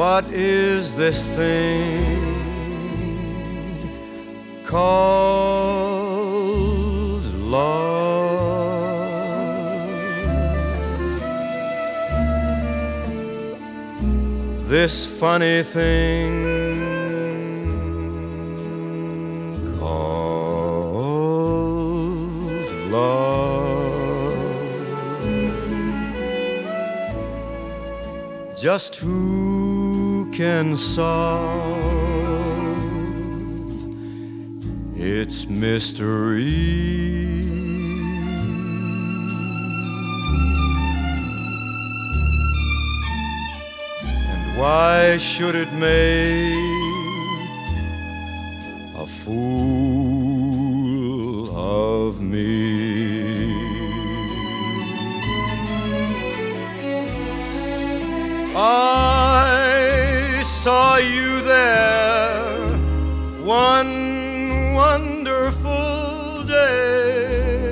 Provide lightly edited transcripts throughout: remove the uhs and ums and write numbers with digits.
What is this thing called love? This funny thing called love. Just who can solve its mystery? And why should it make a fool of me? I saw you there one wonderful day,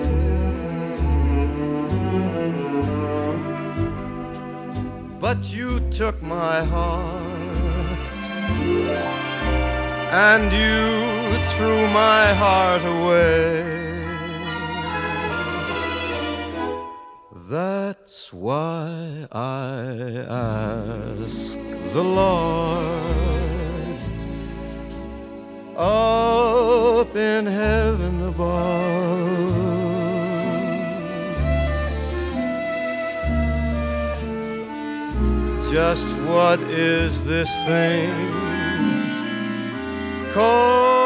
but you took my heart and you threw my heart away. That's why I ask the Lord up in heaven above, just what is this thing called